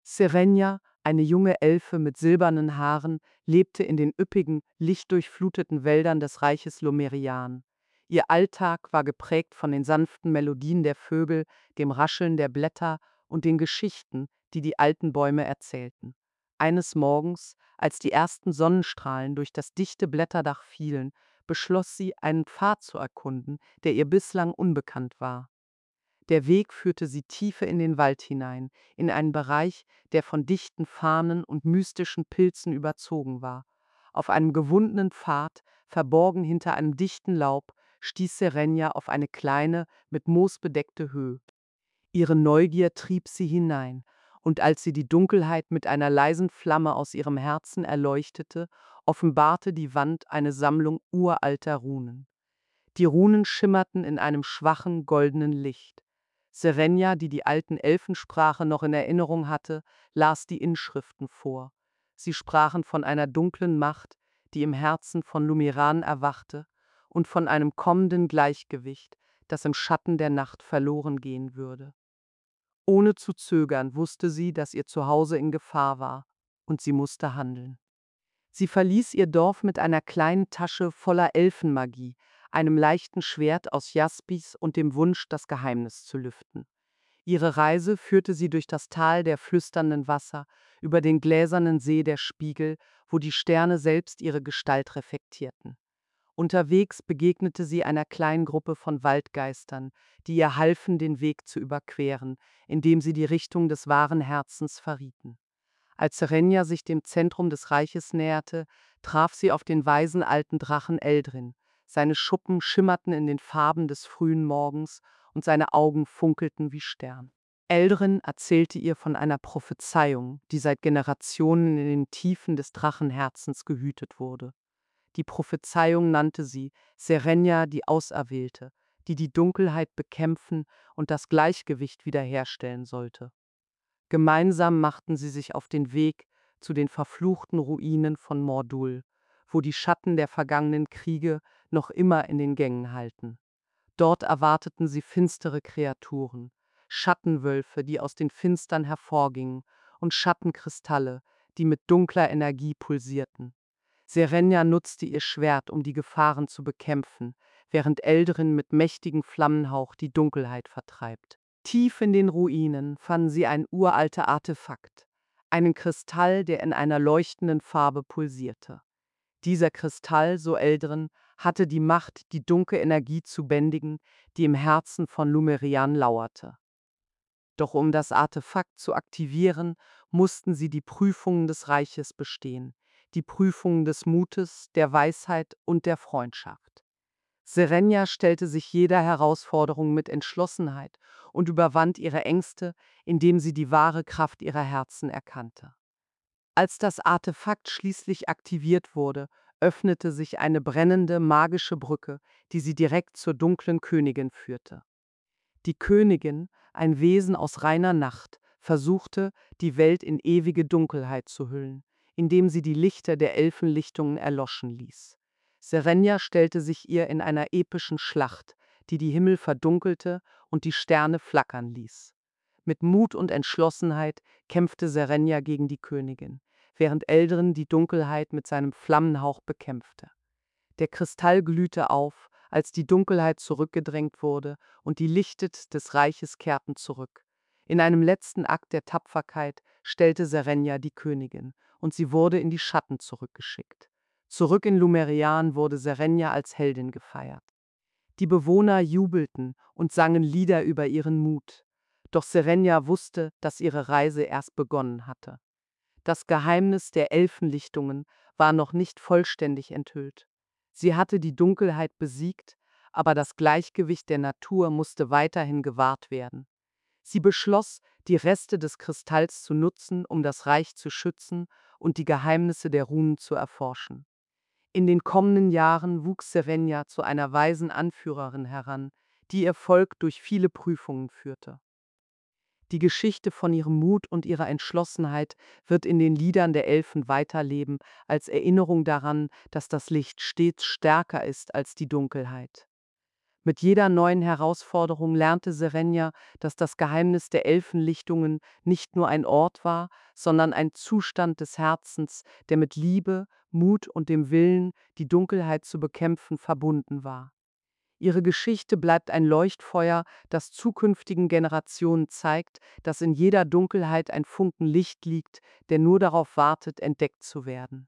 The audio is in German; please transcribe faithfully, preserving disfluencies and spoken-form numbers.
Serenia, eine junge Elfe mit silbernen Haaren, lebte in den üppigen, lichtdurchfluteten Wäldern des Reiches Lomerian. Ihr Alltag war geprägt von den sanften Melodien der Vögel, dem Rascheln der Blätter und den Geschichten, die die alten Bäume erzählten. Eines Morgens, als die ersten Sonnenstrahlen durch das dichte Blätterdach fielen, beschloss sie, einen Pfad zu erkunden, der ihr bislang unbekannt war. Der Weg führte sie tiefer in den Wald hinein, in einen Bereich, der von dichten Farnen und mystischen Pilzen überzogen war. Auf einem gewundenen Pfad, verborgen hinter einem dichten Laub, stieß Serenia auf eine kleine, mit Moos bedeckte Höhe. Ihre Neugier trieb sie hinein, und als sie die Dunkelheit mit einer leisen Flamme aus ihrem Herzen erleuchtete, offenbarte die Wand eine Sammlung uralter Runen. Die Runen schimmerten in einem schwachen, goldenen Licht. Serenia, die die alten Elfensprache noch in Erinnerung hatte, las die Inschriften vor. Sie sprachen von einer dunklen Macht, die im Herzen von Lumiran erwachte, und von einem kommenden Gleichgewicht, das im Schatten der Nacht verloren gehen würde. Ohne zu zögern wusste sie, dass ihr Zuhause in Gefahr war, und sie musste handeln. Sie verließ ihr Dorf mit einer kleinen Tasche voller Elfenmagie, einem leichten Schwert aus Jaspis und dem Wunsch, das Geheimnis zu lüften. Ihre Reise führte sie durch das Tal der flüsternden Wasser, über den gläsernen See der Spiegel, wo die Sterne selbst ihre Gestalt reflektierten. Unterwegs begegnete sie einer kleinen Gruppe von Waldgeistern, die ihr halfen, den Weg zu überqueren, indem sie die Richtung des wahren Herzens verrieten. Als Serenia sich dem Zentrum des Reiches näherte, traf sie auf den weisen alten Drachen Eldrin. Seine Schuppen schimmerten in den Farben des frühen Morgens und seine Augen funkelten wie Sterne. Eldrin erzählte ihr von einer Prophezeiung, die seit Generationen in den Tiefen des Drachenherzens gehütet wurde. Die Prophezeiung nannte sie Serenia die Auserwählte, die die Dunkelheit bekämpfen und das Gleichgewicht wiederherstellen sollte. Gemeinsam machten sie sich auf den Weg zu den verfluchten Ruinen von Mordul, wo die Schatten der vergangenen Kriege noch immer in den Gängen halten. Dort erwarteten sie finstere Kreaturen, Schattenwölfe, die aus den Finstern hervorgingen, und Schattenkristalle, die mit dunkler Energie pulsierten. Serenia nutzte ihr Schwert, um die Gefahren zu bekämpfen, während Eldrin mit mächtigem Flammenhauch die Dunkelheit vertreibt. Tief in den Ruinen fanden sie ein uralter Artefakt, einen Kristall, der in einer leuchtenden Farbe pulsierte. Dieser Kristall, so Eldrin, hatte die Macht, die dunkle Energie zu bändigen, die im Herzen von Lumerian lauerte. Doch um das Artefakt zu aktivieren, mussten sie die Prüfungen des Reiches bestehen, die Prüfungen des Mutes, der Weisheit und der Freundschaft. Serenia stellte sich jeder Herausforderung mit Entschlossenheit und überwand ihre Ängste, indem sie die wahre Kraft ihrer Herzen erkannte. Als das Artefakt schließlich aktiviert wurde, öffnete sich eine brennende, magische Brücke, die sie direkt zur dunklen Königin führte. Die Königin, ein Wesen aus reiner Nacht, versuchte, die Welt in ewige Dunkelheit zu hüllen, indem sie die Lichter der Elfenlichtungen erloschen ließ. Serenia stellte sich ihr in einer epischen Schlacht, die die Himmel verdunkelte und die Sterne flackern ließ. Mit Mut und Entschlossenheit kämpfte Serenia gegen die Königin, während Eldrin die Dunkelheit mit seinem Flammenhauch bekämpfte. Der Kristall glühte auf, als die Dunkelheit zurückgedrängt wurde, und die Lichter des Reiches kehrten zurück. In einem letzten Akt der Tapferkeit stellte Serenia die Königin, und sie wurde in die Schatten zurückgeschickt. Zurück in Lumerian wurde Serenia als Heldin gefeiert. Die Bewohner jubelten und sangen Lieder über ihren Mut. Doch Serenia wusste, dass ihre Reise erst begonnen hatte. Das Geheimnis der Elfenlichtungen war noch nicht vollständig enthüllt. Sie hatte die Dunkelheit besiegt, aber das Gleichgewicht der Natur musste weiterhin gewahrt werden. Sie beschloss, die Reste des Kristalls zu nutzen, um das Reich zu schützen und die Geheimnisse der Runen zu erforschen. In den kommenden Jahren wuchs Serenia zu einer weisen Anführerin heran, die ihr Volk durch viele Prüfungen führte. Die Geschichte von ihrem Mut und ihrer Entschlossenheit wird in den Liedern der Elfen weiterleben, als Erinnerung daran, dass das Licht stets stärker ist als die Dunkelheit. Mit jeder neuen Herausforderung lernte Serenia, dass das Geheimnis der Elfenlichtungen nicht nur ein Ort war, sondern ein Zustand des Herzens, der mit Liebe, Mut und dem Willen, die Dunkelheit zu bekämpfen, verbunden war. Ihre Geschichte bleibt ein Leuchtfeuer, das zukünftigen Generationen zeigt, dass in jeder Dunkelheit ein Funken Licht liegt, der nur darauf wartet, entdeckt zu werden.